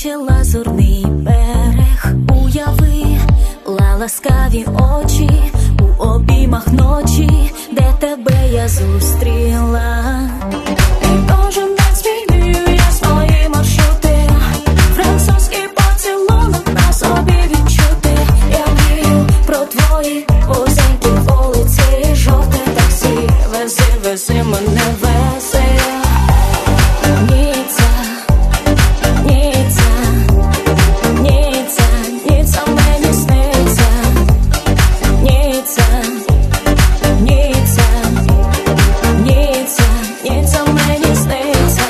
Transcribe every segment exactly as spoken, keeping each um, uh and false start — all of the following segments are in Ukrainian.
наче лазурний берег. Уяви, ла ласкаві очі у обіймах ночі, де тебе я зустріла. І кожен день змінюю я свої маршрути, французький поцілунок на собі відчути. Я мрію про твої вузенькі вулиці, жовте таксі, вези, вези мене, вези. Ніцця, Ніцця, Ніцця, Ніцця мені сниться. Ніцця, Ніцця, Ніцця, Ніцця мені сниться.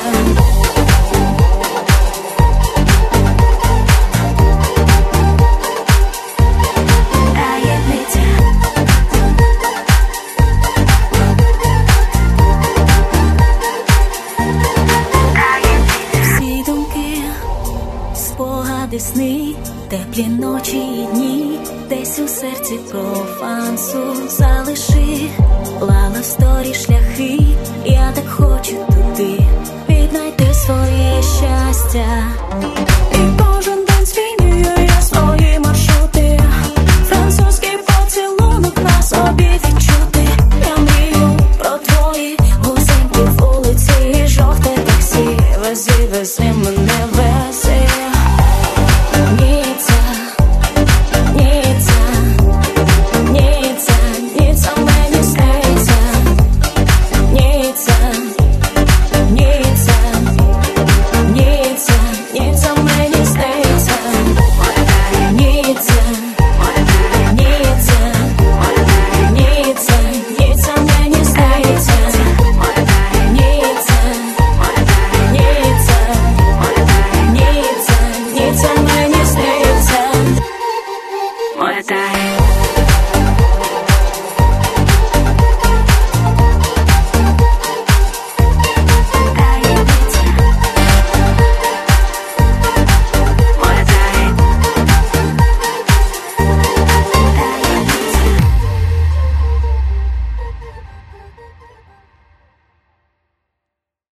Таємниця. Всі думки, спогади, сни, теплі ночі і дні, десь у серці Провансу залиши. Лала в сторі шляхи, я так хочу туди віднайти своє щастя.